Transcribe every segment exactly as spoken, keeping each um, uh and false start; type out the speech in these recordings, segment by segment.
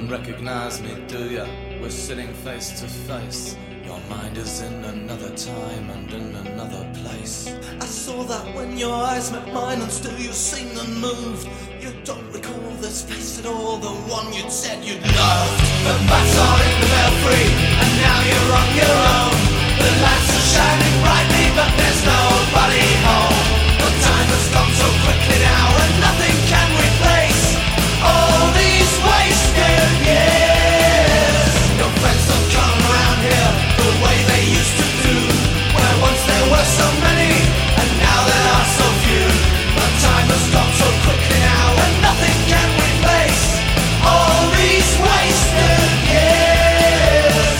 don't recognize me, do ya? We're sitting face to face. Your mind is in another time and in another place. I saw that when your eyes met mine, and still you seemed unmoved. You don't recall this face at all, the one you'd said you'd loved. The bats are in the belfry, and now you're on your own. The lights are shining brightly, but there's nobody home. The time has gone so quickly now, and nothing can replace all these wasted years. Your friends don't come around here the way they used to do, where once there were so many, and now there are so few. The time has gone so quickly now, and nothing can replace all these wasted years.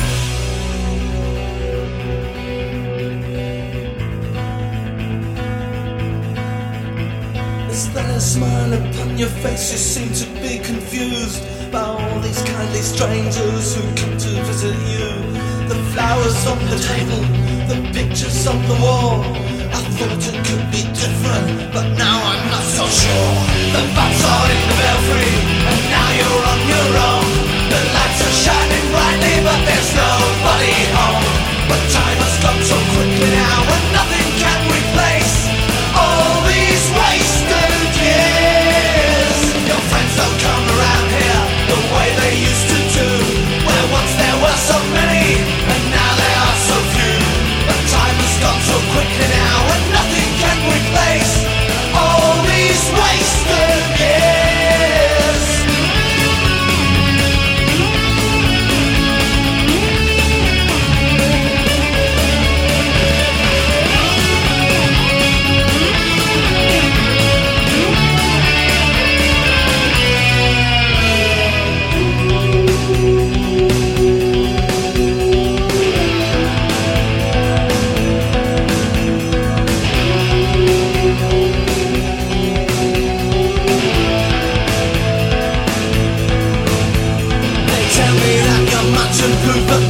Is there a smile upon your face? You seem to be confused by all these kindly strangers who come to visit you. The flowers on the table, the pictures on the wall. I thought it could be different, but now I'm not so sure. The bats are in the belfry, and now you're on your own. The lights are shining brightly, but there's nobody home. But time has gone so quickly now, and nothing can replace all these wasted years. Your friends don't come around here the way they used to do, where once there were so many, and now there are so few. But time has gone so quickly now, and nothing can replace all these wasted years. Much improved, but